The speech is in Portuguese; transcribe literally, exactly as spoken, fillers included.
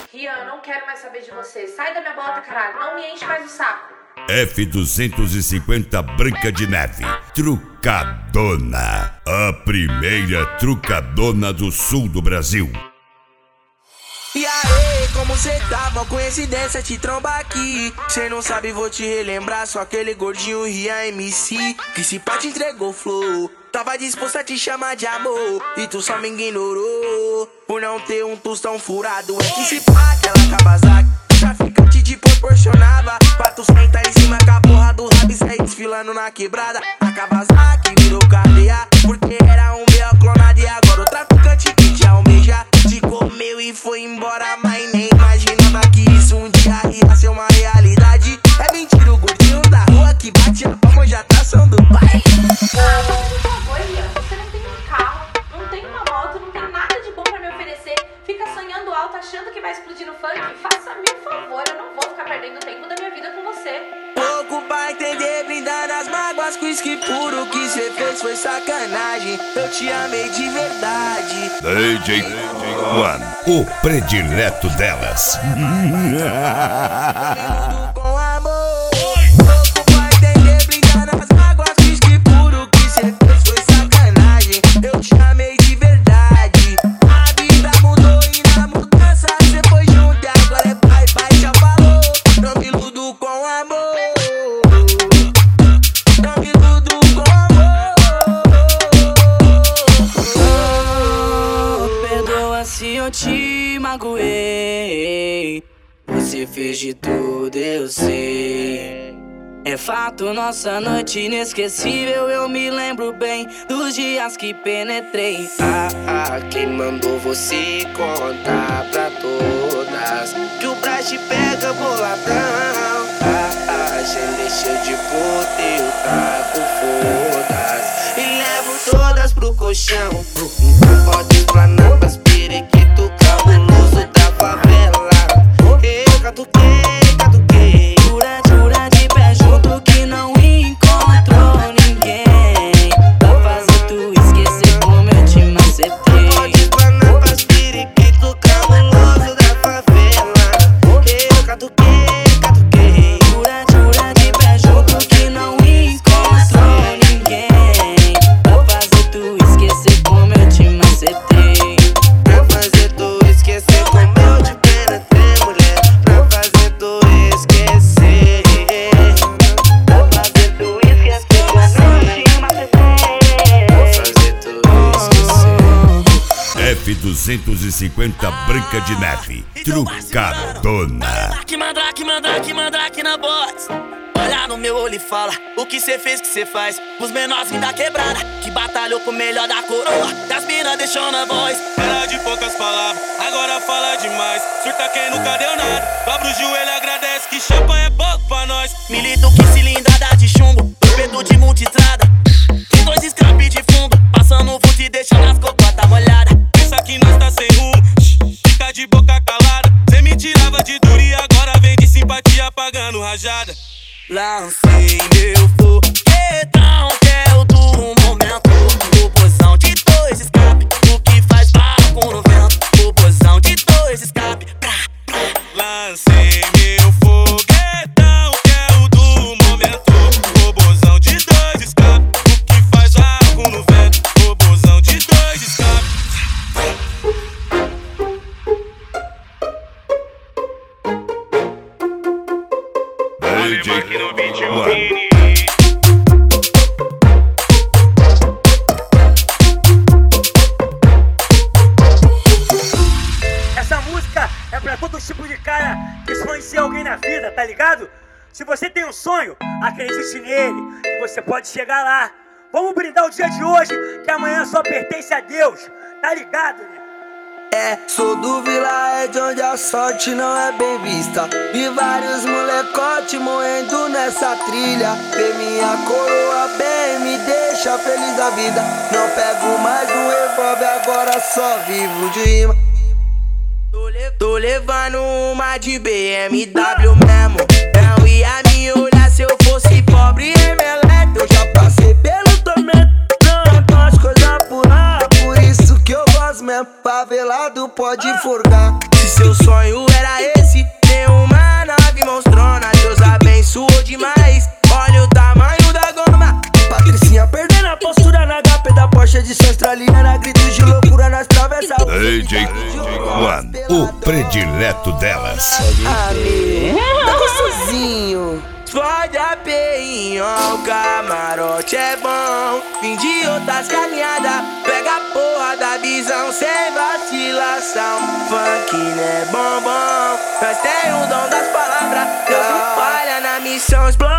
Rian, eu não quero mais saber de você. Sai da minha bota, caralho. Não me enche mais o saco. F duzentos e cinquenta Branca de Neve, trucadona. A primeira trucadona do sul do Brasil. E aí, como cê tava? Coincidência te tromba aqui. Cê não sabe, vou te relembrar. Só aquele gordinho Rian M C que se pá te entregou flow. Tava disposto a te chamar de amor e tu só me ignorou por não ter um tostão furado. É que se pá, aquela Kawasaki traficante te proporcionava pra tu sentar em cima com a porra do rabo e sair desfilando na quebrada. A Kawasaki virou cadeia porque era um B O clonado. E agora o traficante que te almeja te comeu e foi embora, mas nem imaginava que isso um dia ia ser uma realidade. É mentira, o gordinho da rua que bate a palma já tá ação do pai. Ah, por favor, Rian, você não tem um carro, não tem uma moto, não tem nada de bom pra me oferecer. Fica sonhando alto, achando que vai explodir no funk. Faça-me um favor, eu não vou ficar perdendo tempo da minha vida com você. Pouco pra entender, brindando as mágoas com uísque puro. O que cê fez foi sacanagem, eu te amei de verdade. D J One, o predileto delas. Com amor. Pouco pra entender, brindando as mágoas com uísque puro. O que cê fez foi sacanagem, eu te amei de verdade. A vida mudou e na mudança cê foi junto e agora é pai, pai já falou. Não me iludo com amor. Não me iludo com amor. Oh, perdoa se eu te magoei. Você fez de tudo, eu sei. É fato, nossa noite inesquecível. Eu me lembro bem dos dias que penetrei. Ah, ah, quem mandou você contar pra todas que o Brás te pega boladão? Ah, ah, cê deixou de poder, eu taco fodas e levo todas pro colchão. Então pode explanar pras periquito cabuloso da favela. Eu catuquei, catuquei, jura, jura de pé junto que não encontrou ninguém pra fazer tu esquecer como eu te macetei. Pode explanar pras periquito cabuloso da favela. Eu catuquei, catuquei, jura, jura de pé junto que não encontrou ninguém pra fazer tu esquecer como eu te macetei. Pra fazer tu esquecer como eu te penetrei, mulher. Pra fazer tu esquecer. Pra fazer tu esquecer como eu te macetei. Pra fazer tu esquecer. F duzentos e cinquenta Branca de Neve, trucadona. Mandrake, mandrake, mandrake, mandrake na voz. Olha no meu olho e fala o que cê fez, que cê faz. Os menorzinhos da quebrada que batalhou com o melhor da coroa. Das mina deixou na voz. Era de poucas palavras, agora fala demais. Surta quem nunca deu nada, dobra o joelho, agradece que chapa é pouco pra nós. Milito que cilindrada de chumbo, peito de multistrada. Tem dois scrap de fundo, passando o vulto e deixando as cocotas molhadas. Pensa que nós tá sem rumo, fica de boca calada. Cê me tirava de duro e agora vem de simpatia pagando rajada. Lancei meu foguetão, que é o do momento. Proporção de dois escape, o que faz barco no vento. Proporção de dois escape, pra, pra. Lancei meu foguetão, que é o do momento. Robozão de dois escape, o que faz barco no vento. Robozão de dois escape. D J One. Essa música é pra todo tipo de cara que sonha em ser alguém na vida, tá ligado? Se você tem um sonho, acredite nele, que você pode chegar lá. Vamos brindar o dia de hoje, que amanhã só pertence a Deus, tá ligado, né? É, sou do Vila, é de onde a sorte não é bem vista. E vários molecote morrendo nessa trilha. Ver minha coroa bem, me deixa feliz da vida. Não pego mais um revólver, agora só vivo de rima. Tô levando uma de B M W mesmo. Não ia me olhar se eu fosse pobre e meleto. Eu já passei pelo tormento, não gosto coisa por lá. Por isso que eu gosto mesmo favelado pode forgar. Se seu sonho era esse, ter uma nave monstrona, Deus abençoou demais. Olha o tamanho da goma. Patricinha perdendo a postura na H P da Porsche de australiana, gritos de loucura nas travessas. D J Juan, o predileto delas. Amigo, tá gostosinho. Ford A P em o camarote é bom. Vim de outras caminhadas, pega a porra da visão sem vacilação. Funk né bombom, nós tem o dom das palavras. Deus não falha na missão, explode.